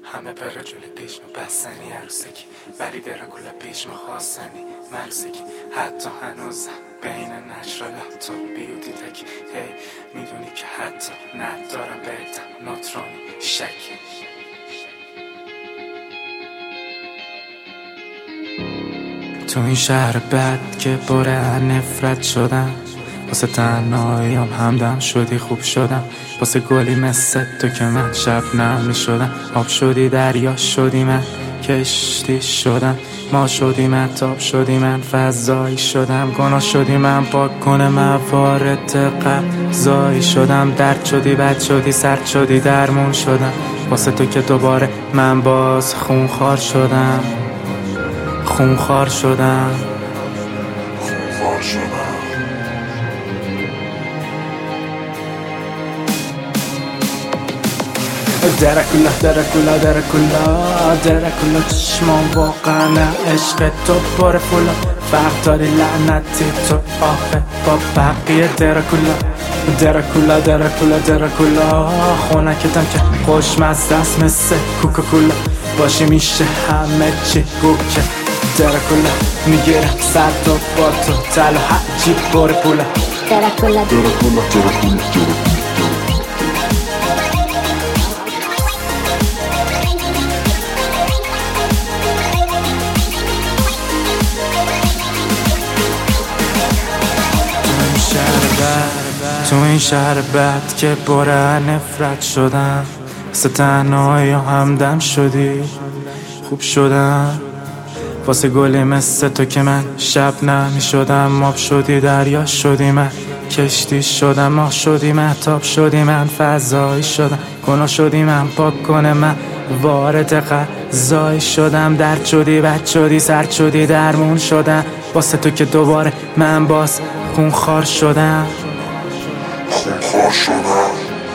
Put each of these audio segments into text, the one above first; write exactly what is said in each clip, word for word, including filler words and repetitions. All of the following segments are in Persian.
همه بره جلو پیش ما بستنی عروسکی ولی در کل پیش ما خواستنی مرسکی حتی هنوزم بین نشرالا تو بیوتی تکی هی میدونی که حتی ندارم بهتم ناترانی شکی تو این شهر بد که بره نفرت شدم واسه تنهاییام همدم شدی خوب شدم واسه گلی مثل تو که من شب نمی شدم آب شدی دریا شدی من کشتی شدم ما شدی من تاب شدی من فضایی شدم گناه شدی من پاک کنه موارد قضایی شدم درد شدی بد شدی سرد شدی درمون شدم واسه تو که دوباره من باز خونخوار شدم خونخوار شدم خونخوار شدم درکولا درکولا درکولا درکولا چشمان واقعا عشق تو پر فولا فرق داری لعنتی تو آخه با بقیه درکولا درکولا درکولا درکولا خونکتم که خوشمزه است مثل کوکاکولا باشی میشه همه چی گوکه درکولا میگیرم سر تو با تو تل و حجی بر پولا درکولا درکولا درکولا درکولا تو این شهر بد که بره نفرت شدم واسه تنهایی همدم شدی خوب شدم واسه گلی مثل تو که من شب نمی شدم آب شدی دریا شدی من کشتی شدم ماه شدی من تاب شدی من فضایی شدم گناه شدی من پاک کنه من وارد قضایی شدم درد شدی بد شدی سرد شدی درمون شدم واسه تو که دوباره من باز خونخوار شدم خونخوار شدم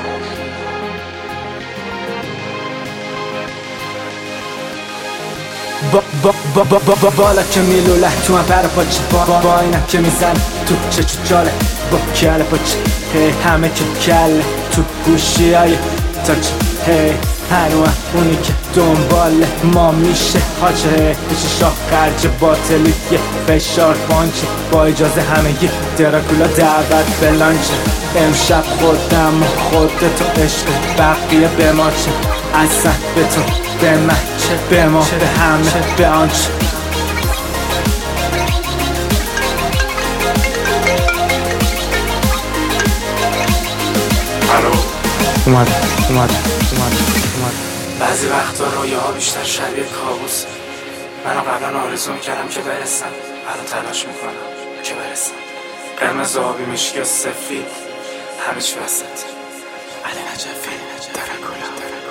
با با با با با با بالا که میلوله تو من پر پاچه با با اینا که میزن تو چه چه جاله با کله پاچه هی همه که کله تو گوشی های تاچه هی هنوه اونی که دنبال ما میشه حاجه هی بشه شاه خرج باطلی یه فشار پانچه با اجازه همگی دراکولا دعوت به لانچه امشب خودم و خودتو عشق بقیه به ما چه اصلا به تو به من چه به ما به همه به آنچه الو اومد اومد اومد اومد بعضی وقتا رویاها بیشتر شبیه کابوس منو قبلا آرزو میکردم که برسم الان تلاش میکنم که برسم قرمز آبی مشکی و سفید همه چی وسط علی نجفی درکولا